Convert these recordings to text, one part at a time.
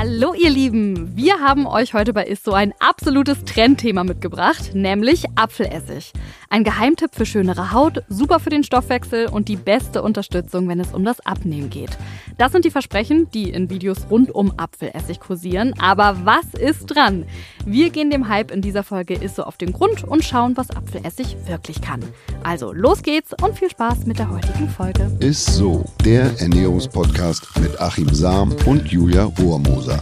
Hallo ihr Lieben, wir haben euch heute bei ISSO ein absolutes Trendthema mitgebracht, nämlich Apfelessig. Ein Geheimtipp für schönere Haut, super für den Stoffwechsel und die beste Unterstützung, wenn es um das Abnehmen geht. Das sind die Versprechen, die in Videos rund um Apfelessig kursieren. Aber was ist dran? Wir gehen dem Hype in dieser Folge ISSO auf den Grund und schauen, was Apfelessig wirklich kann. Also los geht's und viel Spaß mit der heutigen Folge. ISSO, der Ernährungspodcast mit Achim Sam und Julia Rohrmoser.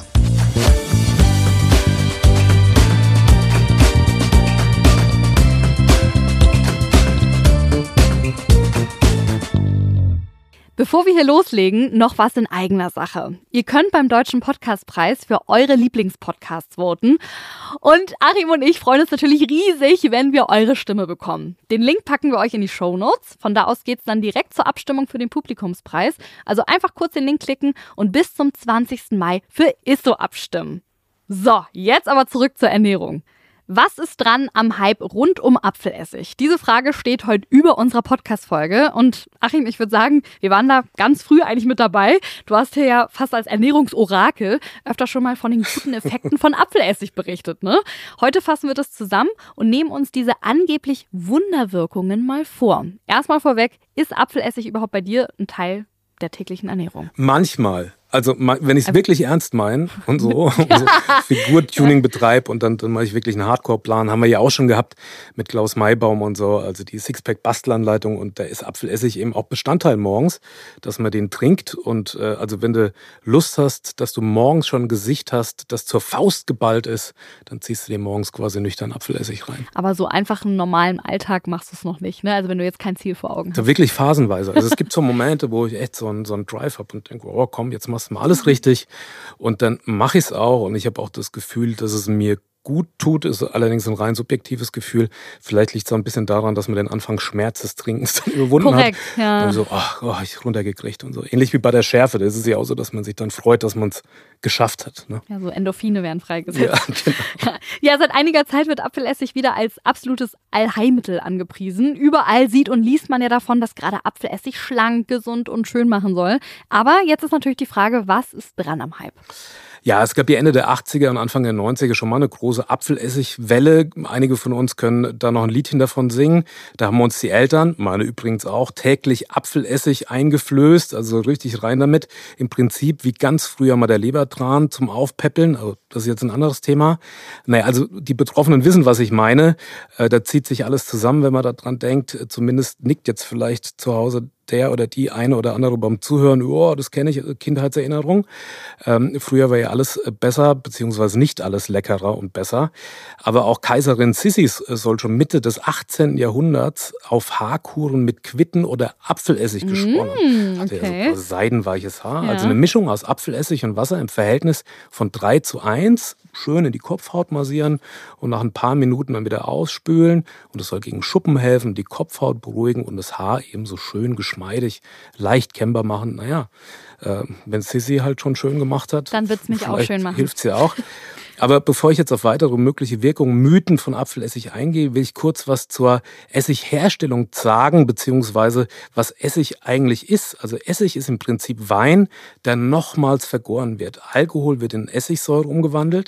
Bevor wir hier loslegen, noch was in eigener Sache. Ihr könnt beim Deutschen Podcastpreis für eure Lieblingspodcasts voten. Und Achim und ich freuen uns natürlich riesig, wenn wir eure Stimme bekommen. Den Link packen wir euch in die Shownotes. Von da aus geht's dann direkt zur Abstimmung für den Publikumspreis. Also einfach kurz den Link klicken und bis zum 20. Mai für ISSO abstimmen. So, jetzt aber zurück zur Ernährung. Was ist dran am Hype rund um Apfelessig? Diese Frage steht heute über unserer Podcast-Folge. Und Achim, ich würde sagen, wir waren da ganz früh eigentlich mit dabei. Du hast hier ja fast als Ernährungsorakel öfter schon mal von den guten Effekten von Apfelessig berichtet, ne? Heute fassen wir das zusammen und nehmen uns diese angeblich Wunderwirkungen mal vor. Erstmal vorweg, ist Apfelessig überhaupt bei dir ein Teil der täglichen Ernährung? Manchmal. Also wenn ich es wirklich ernst meine und so Figurtuning betreibe und dann mache ich wirklich einen Hardcore-Plan, haben wir ja auch schon gehabt mit Klaus Maybaum und so, also die Sixpack-Bastelanleitung, und da ist Apfelessig eben auch Bestandteil morgens, dass man den trinkt. Und also wenn du Lust hast, dass du morgens schon ein Gesicht hast, das zur Faust geballt ist, dann ziehst du dir morgens quasi nüchtern Apfelessig rein. Aber so einfach im normalen Alltag machst du es noch nicht, ne? Also wenn du jetzt kein Ziel vor Augen hast. So wirklich phasenweise. Also es gibt so Momente, wo ich echt so einen Drive habe und denke, oh komm, jetzt machst du mal alles richtig, und dann mache ich es auch, und ich habe auch das Gefühl, dass es mir gut tut, ist allerdings ein rein subjektives Gefühl. Vielleicht liegt es auch ein bisschen daran, dass man den Anfangsschmerz des Trinkens dann überwunden Korrekt, hat. Ja. Und so, ich runtergekriegt und so. Ähnlich wie bei der Schärfe, da ist es ja auch so, dass man sich dann freut, dass man es geschafft hat. Ne? Ja, so Endorphine werden freigesetzt. Ja, genau. Ja, seit einiger Zeit wird Apfelessig wieder als absolutes Allheilmittel angepriesen. Überall sieht und liest man ja davon, dass gerade Apfelessig schlank, gesund und schön machen soll. Aber jetzt ist natürlich die Frage, was ist dran am Hype? Ja, es gab ja Ende der 80er und Anfang der 90er schon mal eine große Apfelessigwelle. Einige von uns können da noch ein Liedchen davon singen. Da haben uns die Eltern, meine übrigens auch, täglich Apfelessig eingeflößt, also richtig rein damit. Im Prinzip wie ganz früher mal der Lebertran zum Aufpäppeln. Also das ist jetzt ein anderes Thema. Naja, also die Betroffenen wissen, was ich meine. Da zieht sich alles zusammen, wenn man da dran denkt. Zumindest nickt jetzt vielleicht zu Hause der oder die eine oder andere beim Zuhören, das kenne ich, Kindheitserinnerung. Früher war ja alles besser, beziehungsweise nicht alles leckerer und besser. Aber auch Kaiserin Sissis soll schon Mitte des 18. Jahrhunderts auf Haarkuren mit Quitten oder Apfelessig geschworen. Hatte ja so seidenweiches Haar. Ja. Also eine Mischung aus Apfelessig und Wasser im Verhältnis von 3:1. Schön in die Kopfhaut massieren und nach ein paar Minuten dann wieder ausspülen. Und es soll gegen Schuppen helfen, die Kopfhaut beruhigen und das Haar eben so schön geschmeidig, leicht kennbar machen. Naja, wenn Sissi halt schon schön gemacht hat, dann wird es mich auch schön machen. Hilft es ja auch. Aber bevor ich jetzt auf weitere mögliche Wirkungen, Mythen von Apfelessig eingehe, will ich kurz was zur Essigherstellung sagen, beziehungsweise was Essig eigentlich ist. Also Essig ist im Prinzip Wein, der nochmals vergoren wird. Alkohol wird in Essigsäure umgewandelt.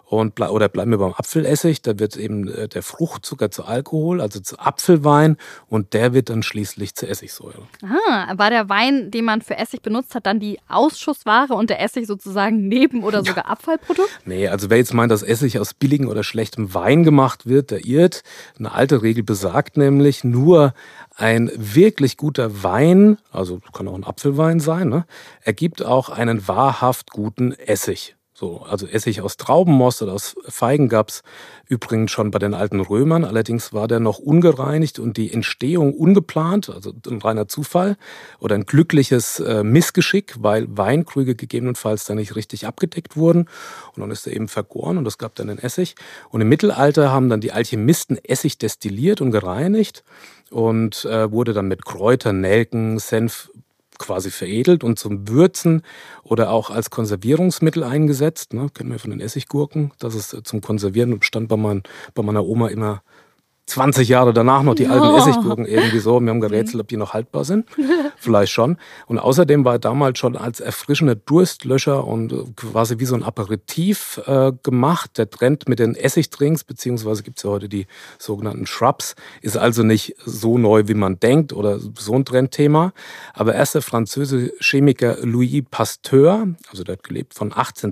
Oder bleiben wir beim Apfelessig, da wird eben der Fruchtzucker zu Alkohol, also zu Apfelwein, und der wird dann schließlich zu Essigsäure. War der Wein, den man für Essig benutzt hat, dann die Ausschussware und der Essig sozusagen Neben- oder sogar Abfallprodukt? Nee, also wer jetzt meint, dass Essig aus billigem oder schlechtem Wein gemacht wird, der irrt. Eine alte Regel besagt nämlich, nur ein wirklich guter Wein, also kann auch ein Apfelwein sein, ne, ergibt auch einen wahrhaft guten Essig. So, also Essig aus Traubenmost oder aus Feigen gab's übrigens schon bei den alten Römern. Allerdings war der noch ungereinigt und die Entstehung ungeplant, also ein reiner Zufall oder ein glückliches Missgeschick, weil Weinkrüge gegebenenfalls da nicht richtig abgedeckt wurden. Und dann ist er eben vergoren und es gab dann den Essig. Und im Mittelalter haben dann die Alchemisten Essig destilliert und gereinigt und wurde dann mit Kräutern, Nelken, Senf quasi veredelt und zum Würzen oder auch als Konservierungsmittel eingesetzt. Ne? Kennen wir von den Essiggurken. Das ist zum Konservieren und stand bei meiner Oma immer 20 Jahre danach noch die alten Essiggurken irgendwie so. Wir haben gerätselt, ob die noch haltbar sind. Vielleicht schon. Und außerdem war er damals schon als erfrischender Durstlöscher und quasi wie so ein Aperitif gemacht. Der Trend mit den Essigdrinks, beziehungsweise gibt es ja heute die sogenannten Shrubs, ist also nicht so neu, wie man denkt oder so ein Trendthema. Aber erst der französische Chemiker Louis Pasteur, also der hat gelebt von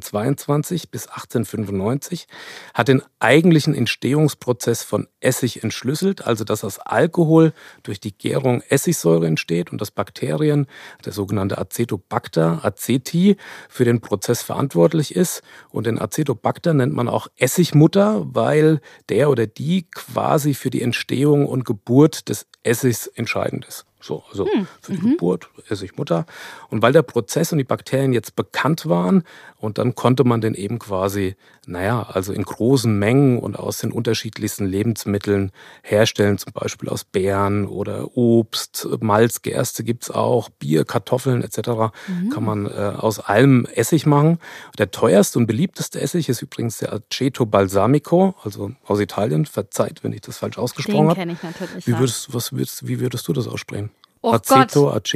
1822 bis 1895, hat den eigentlichen Entstehungsprozess von Essig entschlüsselt, also dass aus Alkohol durch die Gärung Essigsäure entsteht und dass Bakterien, der sogenannte Acetobacter, Aceti, für den Prozess verantwortlich ist. Und den Acetobacter nennt man auch Essigmutter, weil der oder die quasi für die Entstehung und Geburt des Essigs entscheidend ist. So, also für die Geburt, Essigmutter. Und weil der Prozess und die Bakterien jetzt bekannt waren und dann konnte man den eben quasi, also in großen Mengen und aus den unterschiedlichsten Lebensmitteln herstellen, zum Beispiel aus Beeren oder Obst, Malzgerste gibt's auch, Bier, Kartoffeln etc. Kann man aus allem Essig machen. Der teuerste und beliebteste Essig ist übrigens der Aceto Balsamico, also aus Italien. Verzeiht, wenn ich das falsch ausgesprochen habe. Den kenne ich natürlich. Wie würdest du das aussprechen? Oh Aceto, Gott.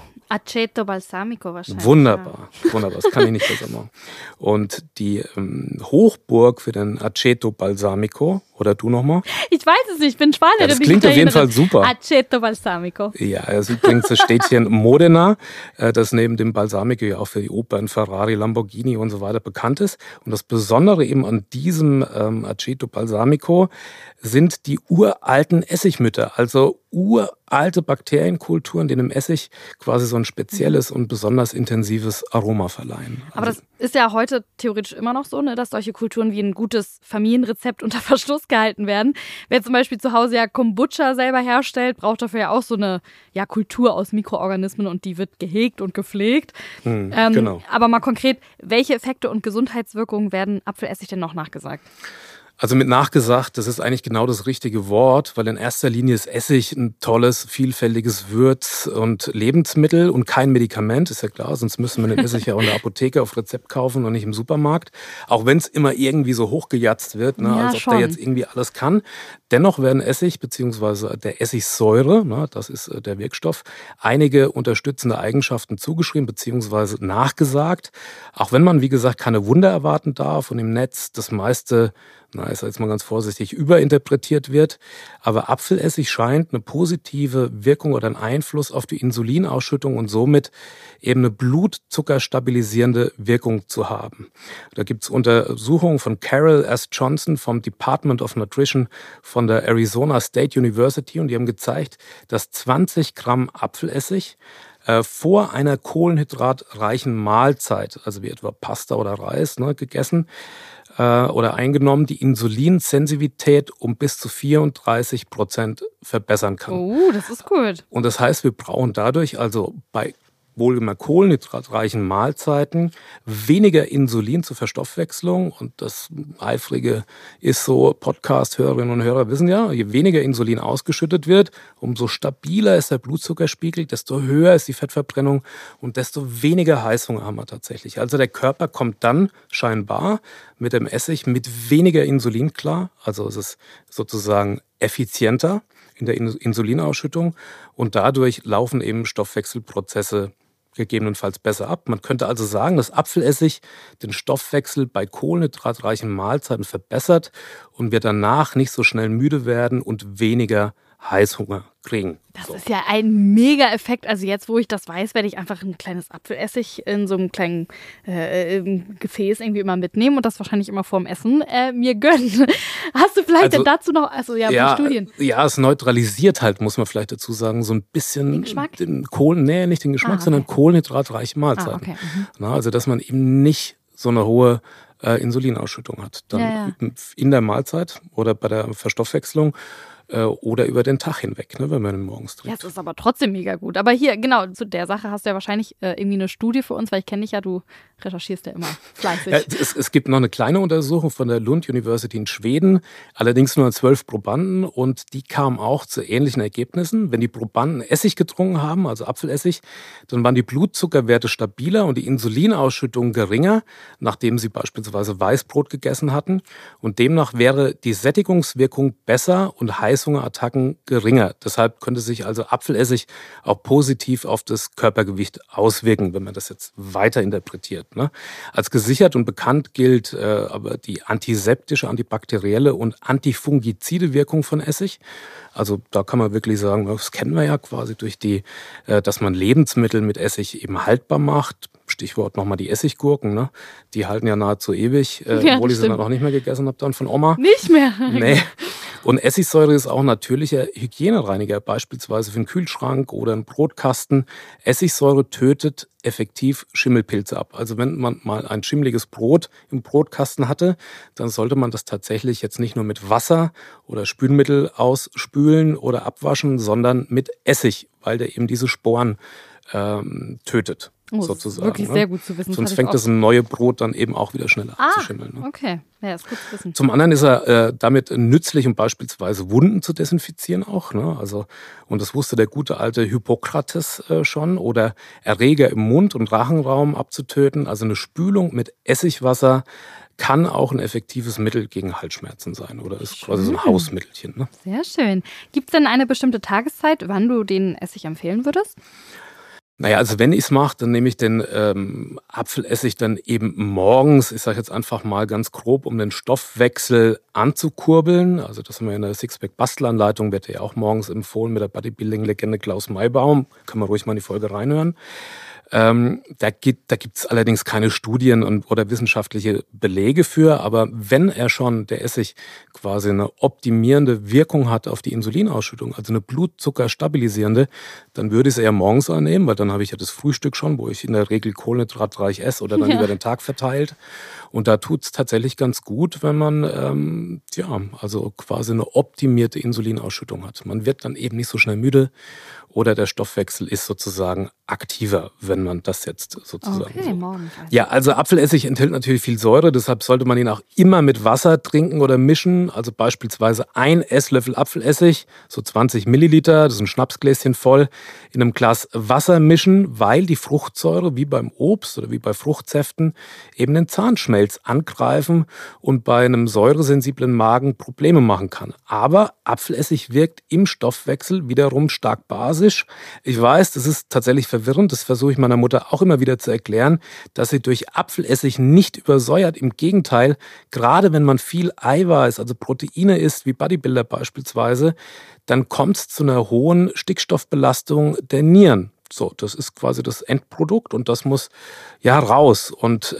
Aceto Balsamico wahrscheinlich. Wunderbar, das kann ich nicht besser machen. Und die Hochburg für den Aceto Balsamico, oder du nochmal? Ich weiß es nicht, ich bin Spanierin. Das klingt auf jeden Fall super. Aceto Balsamico. Ja, also übrigens, das steht hier in Modena, das neben dem Balsamico ja auch für die Opern, Ferrari, Lamborghini und so weiter bekannt ist. Und das Besondere eben an diesem Aceto Balsamico sind die uralten Essigmütter, also uralte Bakterienkulturen, die dem Essig quasi so ein spezielles und besonders intensives Aroma verleihen. Aber das ist ja heute theoretisch immer noch so, ne, dass solche Kulturen wie ein gutes Familienrezept unter Verschluss gehalten werden. Wer zum Beispiel zu Hause ja Kombucha selber herstellt, braucht dafür ja auch so eine Kultur aus Mikroorganismen und die wird gehegt und gepflegt. Genau. Aber mal konkret, welche Effekte und Gesundheitswirkungen werden Apfelessig denn noch nachgesagt? Also mit nachgesagt, das ist eigentlich genau das richtige Wort, weil in erster Linie ist Essig ein tolles, vielfältiges Würz- und Lebensmittel und kein Medikament, ist ja klar, sonst müssen wir den Essig ja auch in der Apotheke auf Rezept kaufen und nicht im Supermarkt. Auch wenn es immer irgendwie so hochgejatzt wird, als ob der jetzt irgendwie alles kann. Dennoch werden Essig bzw. der Essigsäure, das ist der Wirkstoff, einige unterstützende Eigenschaften zugeschrieben bzw. nachgesagt. Auch wenn man, wie gesagt, keine Wunder erwarten darf und im Netz das meiste, ist jetzt mal ganz vorsichtig, überinterpretiert wird. Aber Apfelessig scheint eine positive Wirkung oder einen Einfluss auf die Insulinausschüttung und somit eben eine blutzuckerstabilisierende Wirkung zu haben. Da gibt es Untersuchungen von Carol S. Johnson vom Department of Nutrition von der Arizona State University und die haben gezeigt, dass 20 Gramm Apfelessig vor einer kohlenhydratreichen Mahlzeit, also wie etwa Pasta oder Reis, gegessen oder eingenommen, die Insulinsensitivität um bis zu 34% verbessern kann. Oh, das ist gut. Und das heißt, wir brauchen dadurch also bei wohlgemerkt kohlenhydratreichen Mahlzeiten weniger Insulin zur Verstoffwechslung. Und das Eifrige ist so, Podcast-Hörerinnen und Hörer wissen ja, je weniger Insulin ausgeschüttet wird, umso stabiler ist der Blutzuckerspiegel, desto höher ist die Fettverbrennung und desto weniger Heißhunger haben wir tatsächlich. Also der Körper kommt dann scheinbar mit dem Essig mit weniger Insulin klar. Also es ist sozusagen effizienter in der Insulinausschüttung und dadurch laufen eben Stoffwechselprozesse gegebenenfalls besser ab. Man könnte also sagen, dass Apfelessig den Stoffwechsel bei kohlenhydratreichen Mahlzeiten verbessert und wir danach nicht so schnell müde werden und weniger Heißhunger kriegen. Das ist ja ein Mega-Effekt. Also jetzt, wo ich das weiß, werde ich einfach ein kleines Apfelessig in so einem kleinen Gefäß irgendwie immer mitnehmen und das wahrscheinlich immer vorm Essen mir gönnen. Hast du vielleicht denn dazu noch, Studien? Ja, es neutralisiert halt, muss man vielleicht dazu sagen, so ein bisschen den Geschmack? Nicht den Geschmack, sondern kohlenhydratreiche Mahlzeiten. Also, dass man eben nicht so eine hohe Insulinausschüttung hat. Dann in der Mahlzeit oder bei der Verstoffwechslung oder über den Tag hinweg, wenn man ihn morgens trinkt. Ja, das ist aber trotzdem mega gut. Aber hier, genau, zu der Sache hast du ja wahrscheinlich irgendwie eine Studie für uns, weil ich kenne dich ja, du recherchierst ja immer fleißig. Es gibt noch eine kleine Untersuchung von der Lund University in Schweden, allerdings nur an 12 Probanden und die kamen auch zu ähnlichen Ergebnissen. Wenn die Probanden Essig getrunken haben, also Apfelessig, dann waren die Blutzuckerwerte stabiler und die Insulinausschüttung geringer, nachdem sie beispielsweise Weißbrot gegessen hatten. Und demnach wäre die Sättigungswirkung besser und Heißhunger Heißhungerattacken geringer. Deshalb könnte sich also Apfelessig auch positiv auf das Körpergewicht auswirken, wenn man das jetzt weiter interpretiert. Ne? Als gesichert und bekannt gilt aber die antiseptische, antibakterielle und antifungizide Wirkung von Essig. Also da kann man wirklich sagen, das kennen wir ja quasi durch dass man Lebensmittel mit Essig eben haltbar macht. Stichwort nochmal die Essiggurken, ne? Die halten ja nahezu ewig, obwohl ich sie dann auch nicht mehr gegessen habe dann von Oma. Nicht mehr? Nee. Und Essigsäure ist auch ein natürlicher Hygienereiniger, beispielsweise für einen Kühlschrank oder einen Brotkasten. Essigsäure tötet effektiv Schimmelpilze ab. Also wenn man mal ein schimmeliges Brot im Brotkasten hatte, dann sollte man das tatsächlich jetzt nicht nur mit Wasser oder Spülmittel ausspülen oder abwaschen, sondern mit Essig, weil der eben diese Sporen tötet. Sozusagen. Das ist wirklich sehr gut zu wissen. Sonst fängt das neue Brot dann eben auch wieder schneller an zu schimmeln. Ne? Okay, ja, ist gut zu wissen. Zum anderen ist er damit nützlich, um beispielsweise Wunden zu desinfizieren auch. Ne? Also, und das wusste der gute alte Hippokrates schon. Oder Erreger im Mund- und Rachenraum abzutöten. Also eine Spülung mit Essigwasser kann auch ein effektives Mittel gegen Halsschmerzen sein. Oder ist quasi so ein Hausmittelchen. Ne? Sehr schön. Gibt es denn eine bestimmte Tageszeit, wann du den Essig empfehlen würdest? Naja, also wenn ich es mache, dann nehme ich den Apfelessig dann eben morgens, ich sage jetzt einfach mal ganz grob, um den Stoffwechsel anzukurbeln. Also das haben wir in der Sixpack-Bastelanleitung, wird ja auch morgens empfohlen mit der Bodybuilding-Legende Klaus Maybaum. Kann man ruhig mal in die Folge reinhören. Da gibt's allerdings keine Studien oder wissenschaftliche Belege für, aber wenn er schon, der Essig, quasi eine optimierende Wirkung hat auf die Insulinausschüttung, also eine blutzuckerstabilisierende, dann würde ich es eher morgens einnehmen, weil dann habe ich ja das Frühstück schon, wo ich in der Regel kohlenhydratreich esse oder dann über den Tag verteilt. Und da tut's tatsächlich ganz gut, wenn man also quasi eine optimierte Insulinausschüttung hat. Man wird dann eben nicht so schnell müde oder der Stoffwechsel ist sozusagen aktiver, wenn man das jetzt sozusagen Ja, also Apfelessig enthält natürlich viel Säure, deshalb sollte man ihn auch immer mit Wasser trinken oder mischen. Also beispielsweise 1 Esslöffel Apfelessig, so 20 Milliliter, das ist ein Schnapsgläschen voll, in einem Glas Wasser mischen, weil die Fruchtsäure wie beim Obst oder wie bei Fruchtsäften eben den Zahnschmelz angreifen und bei einem säuresensiblen Magen Probleme machen kann. Aber Apfelessig wirkt im Stoffwechsel wiederum stark basisch. Ich weiß, das ist tatsächlich verwirrend, das versuche ich meiner Mutter auch immer wieder zu erklären, dass sie durch Apfelessig nicht übersäuert. Im Gegenteil, gerade wenn man viel Eiweiß, also Proteine isst, wie Bodybuilder beispielsweise, dann kommt es zu einer hohen Stickstoffbelastung der Nieren. So, das ist quasi das Endprodukt und das muss raus. Und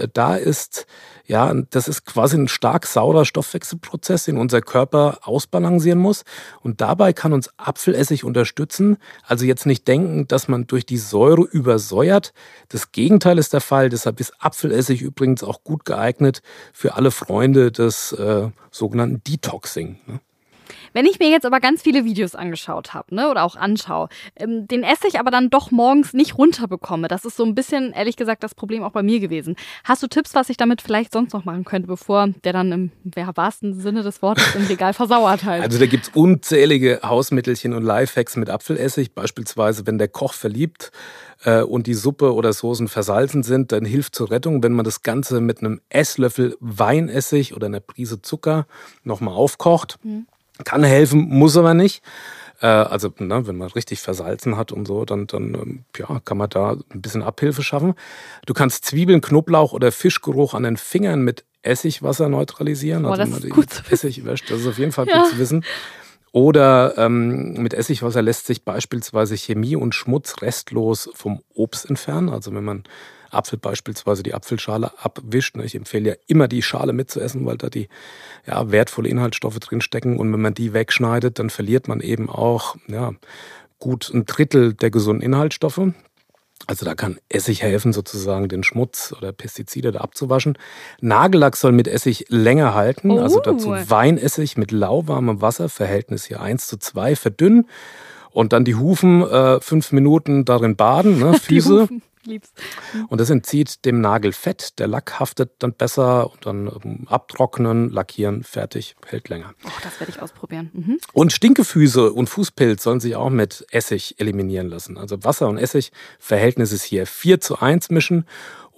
das ist quasi ein stark saurer Stoffwechselprozess, den unser Körper ausbalancieren muss. Und dabei kann uns Apfelessig unterstützen. Also jetzt nicht denken, dass man durch die Säure übersäuert. Das Gegenteil ist der Fall. Deshalb ist Apfelessig übrigens auch gut geeignet für alle Freunde des sogenannten Detoxing. Ne? Wenn ich mir jetzt aber ganz viele Videos angeschaut habe, ne, oder auch anschaue, den Essig aber dann doch morgens nicht runterbekomme, das ist so ein bisschen, ehrlich gesagt, das Problem auch bei mir gewesen. Hast du Tipps, was ich damit vielleicht sonst noch machen könnte, bevor der dann im wahrsten Sinne des Wortes im Regal versauert halt? Also da gibt's unzählige Hausmittelchen und Lifehacks mit Apfelessig. Beispielsweise, wenn der Koch verliebt und die Suppe oder Soßen versalzen sind, dann hilft zur Rettung, wenn man das Ganze mit einem Esslöffel Weinessig oder einer Prise Zucker nochmal aufkocht. Kann helfen, muss aber nicht. Also wenn man richtig versalzen hat und so, dann kann man da ein bisschen Abhilfe schaffen. Du kannst Zwiebeln, Knoblauch oder Fischgeruch an den Fingern mit Essigwasser neutralisieren. Boah, also das wenn man ist gut zu wissen. Essig wäscht, das ist auf jeden Fall gut zu wissen. Oder mit Essigwasser lässt sich beispielsweise Chemie und Schmutz restlos vom Obst entfernen. Also wenn man Apfel beispielsweise die Apfelschale abwischt. Ich empfehle ja immer die Schale mitzuessen, weil da die wertvolle Inhaltsstoffe drinstecken. Und wenn man die wegschneidet, dann verliert man eben auch gut 1/3 der gesunden Inhaltsstoffe. Also da kann Essig helfen, sozusagen den Schmutz oder Pestizide da abzuwaschen. Nagellack soll mit Essig länger halten. Also dazu Weinessig mit lauwarmem Wasser, Verhältnis hier 1:2, verdünnen. Und dann die Hufen 5 Minuten darin baden, ne, Füße. Lieb's. Und das entzieht dem Nagel Fett. Der Lack haftet dann besser und dann abtrocknen, lackieren, fertig, hält länger. Oh, das werde ich ausprobieren. Und Stinkefüße und Fußpilz sollen sich auch mit Essig eliminieren lassen. Also Wasser und Essig, Verhältnis ist hier 4:1 mischen.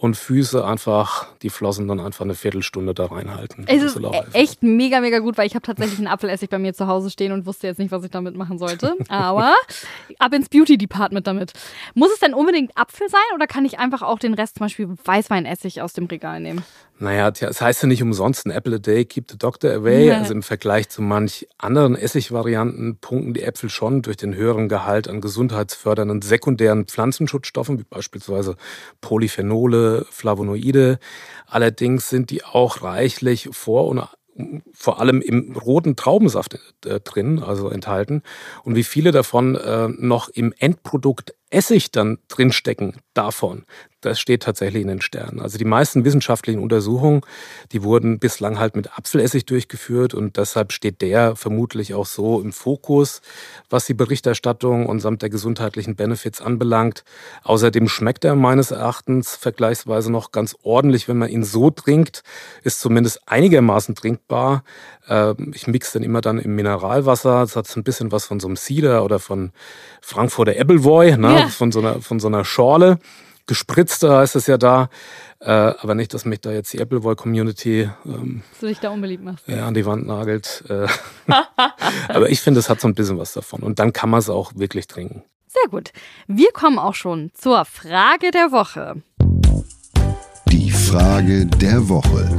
und Füße einfach, die Flossen dann einfach eine Viertelstunde da reinhalten. Es ist echt mega, mega gut, weil ich habe tatsächlich einen Apfelessig bei mir zu Hause stehen und wusste jetzt nicht, was ich damit machen sollte. Aber ab ins Beauty-Department damit. Muss es denn unbedingt Apfel sein oder kann ich einfach auch den Rest, zum Beispiel Weißweinessig aus dem Regal nehmen? Naja, es heißt ja nicht umsonst, an apple a day keep the doctor away. Ja. Also im Vergleich zu manch anderen Essigvarianten punkten die Äpfel schon durch den höheren Gehalt an gesundheitsfördernden sekundären Pflanzenschutzstoffen, wie beispielsweise Polyphenole, Flavonoide. Allerdings sind die auch reichlich vor allem im roten Traubensaft drin, also enthalten. Und wie viele davon noch im Endprodukt Essig dann drinstecken davon, das steht tatsächlich in den Sternen. Also die meisten wissenschaftlichen Untersuchungen, die wurden bislang halt mit Apfelessig durchgeführt und deshalb steht der vermutlich auch so im Fokus, was die Berichterstattung und samt der gesundheitlichen Benefits anbelangt. Außerdem schmeckt er meines Erachtens vergleichsweise noch ganz ordentlich, wenn man ihn so trinkt, ist zumindest einigermaßen trinkbar. Ich mixe den immer dann im Mineralwasser. Das hat so ein bisschen was von so einem Cider oder von Frankfurter Appleboy, ne? Ja. Von so einer Schorle. Gespritzter heißt es ja da. Aber nicht, dass mich da jetzt die Appleboy-Community du dich da unbeliebt machst. An die Wand nagelt. Aber ich finde, es hat so ein bisschen was davon. Und dann kann man es auch wirklich trinken. Sehr gut. Wir kommen auch schon zur Frage der Woche. Die Frage der Woche.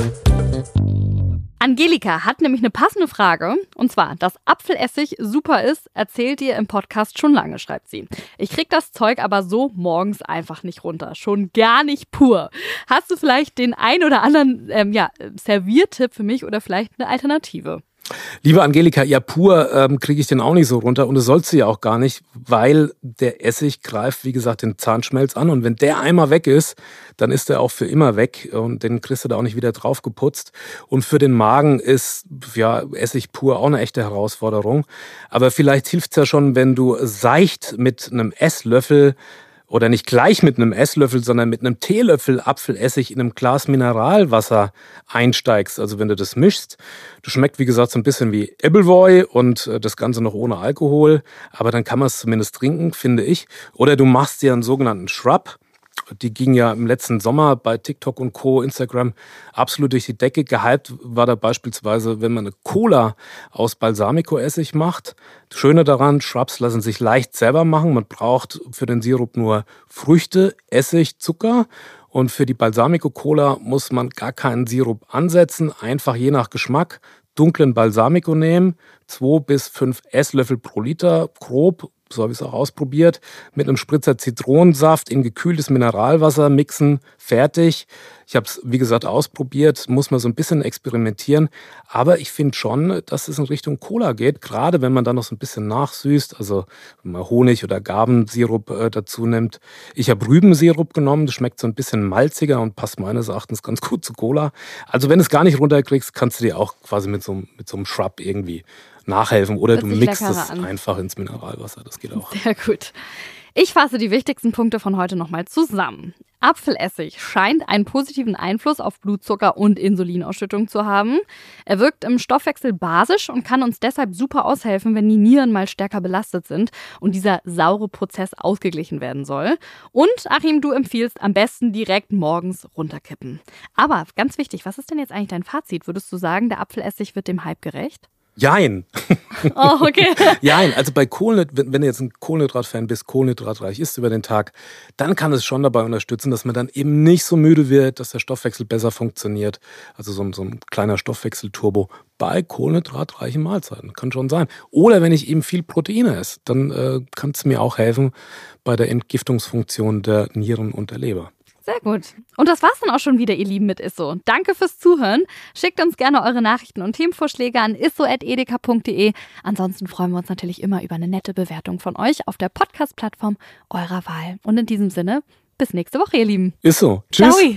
Angelika hat nämlich eine passende Frage. Und zwar, dass Apfelessig super ist, erzählt ihr im Podcast schon lange, schreibt sie. Ich krieg das Zeug aber so morgens einfach nicht runter. Schon gar nicht pur. Hast du vielleicht den ein oder anderen Serviertipp für mich oder vielleicht eine Alternative? Liebe Angelika, ja pur kriege ich den auch nicht so runter und das sollst du ja auch gar nicht, weil der Essig greift, wie gesagt, den Zahnschmelz an und wenn der einmal weg ist, dann ist der auch für immer weg und den kriegst du da auch nicht wieder drauf geputzt. Und für den Magen ist Essig pur auch eine echte Herausforderung. Aber vielleicht hilft es ja schon, wenn du seicht mit einem Esslöffel oder nicht gleich mit einem Esslöffel, sondern mit einem Teelöffel Apfelessig in einem Glas Mineralwasser einsteigst. Also wenn du das mischst, das schmeckt wie gesagt so ein bisschen wie Appleboy und das Ganze noch ohne Alkohol, aber dann kann man es zumindest trinken, finde ich. Oder du machst dir einen sogenannten Shrub. Die ging ja im letzten Sommer bei TikTok und Co., Instagram absolut durch die Decke. Gehypt war da beispielsweise, wenn man eine Cola aus Balsamico-Essig macht. Das Schöne daran, Shrubs lassen sich leicht selber machen. Man braucht für den Sirup nur Früchte, Essig, Zucker. Und für die Balsamico-Cola muss man gar keinen Sirup ansetzen. Einfach je nach Geschmack dunklen Balsamico nehmen. 2 bis 5 Esslöffel pro Liter, grob. So habe ich es auch ausprobiert. Mit einem Spritzer Zitronensaft in gekühltes Mineralwasser mixen, fertig. Ich habe es, wie gesagt, ausprobiert, muss man so ein bisschen experimentieren. Aber ich finde schon, dass es in Richtung Cola geht, gerade wenn man dann noch so ein bisschen nachsüßt, also wenn man Honig oder Gabensirup dazu nimmt. Ich habe Rübensirup genommen, das schmeckt so ein bisschen malziger und passt meines Erachtens ganz gut zu Cola. Also wenn du es gar nicht runterkriegst, kannst du dir auch quasi mit so einem Shrub irgendwie nachhelfen oder du mixt es einfach ins Mineralwasser, das geht auch. Sehr gut. Ich fasse die wichtigsten Punkte von heute nochmal zusammen. Apfelessig scheint einen positiven Einfluss auf Blutzucker und Insulinausschüttung zu haben. Er wirkt im Stoffwechsel basisch und kann uns deshalb super aushelfen, wenn die Nieren mal stärker belastet sind und dieser saure Prozess ausgeglichen werden soll. Und Achim, du empfiehlst am besten direkt morgens runterkippen. Aber ganz wichtig, was ist denn jetzt eigentlich dein Fazit? Würdest du sagen, der Apfelessig wird dem Hype gerecht? Jein. Oh, okay. Jein, also bei Kohlenhydrat, wenn du jetzt ein Kohlenhydrat-Fan bist, kohlenhydratreich isst über den Tag, dann kann es schon dabei unterstützen, dass man dann eben nicht so müde wird, dass der Stoffwechsel besser funktioniert. Also so ein kleiner Stoffwechselturbo bei kohlenhydratreichen Mahlzeiten. Kann schon sein. Oder wenn ich eben viel Proteine esse, dann kann es mir auch helfen bei der Entgiftungsfunktion der Nieren und der Leber. Sehr gut. Und das war's dann auch schon wieder, ihr Lieben, mit Isso. Danke fürs Zuhören. Schickt uns gerne eure Nachrichten und Themenvorschläge an isso@edeka.de. Ansonsten freuen wir uns natürlich immer über eine nette Bewertung von euch auf der Podcast-Plattform eurer Wahl. Und in diesem Sinne, bis nächste Woche, ihr Lieben. Isso. Tschüss. Ciao.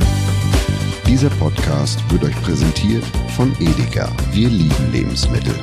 Dieser Podcast wird euch präsentiert von Edeka. Wir lieben Lebensmittel.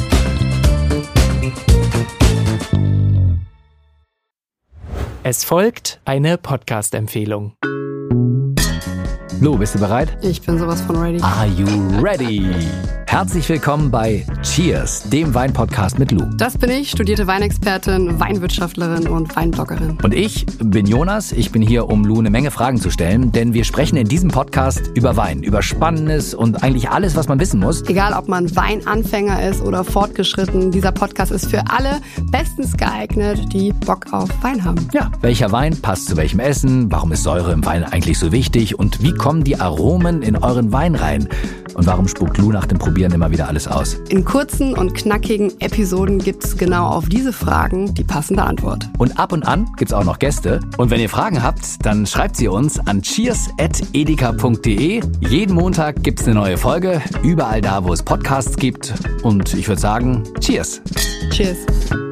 Es folgt eine Podcast-Empfehlung. Lo, bist du bereit? Ich bin sowas von ready. Are you ready? Herzlich willkommen bei Cheers, dem Weinpodcast mit Lou. Das bin ich, studierte Weinexpertin, Weinwirtschaftlerin und Weinbloggerin. Und ich bin Jonas. Ich bin hier, um Lou eine Menge Fragen zu stellen, denn wir sprechen in diesem Podcast über Wein, über Spannendes und eigentlich alles, was man wissen muss. Egal, ob man Weinanfänger ist oder fortgeschritten, dieser Podcast ist für alle bestens geeignet, die Bock auf Wein haben. Ja, welcher Wein passt zu welchem Essen? Warum ist Säure im Wein eigentlich so wichtig? Und wie kommen die Aromen in euren Wein rein? Und warum spuckt Lou nach dem Probieren immer wieder alles aus? In kurzen und knackigen Episoden gibt es genau auf diese Fragen die passende Antwort. Und ab und an gibt's auch noch Gäste. Und wenn ihr Fragen habt, dann schreibt sie uns an cheers@edeka.de. Jeden Montag gibt's eine neue Folge, überall da, wo es Podcasts gibt. Und ich würde sagen, Cheers. Cheers.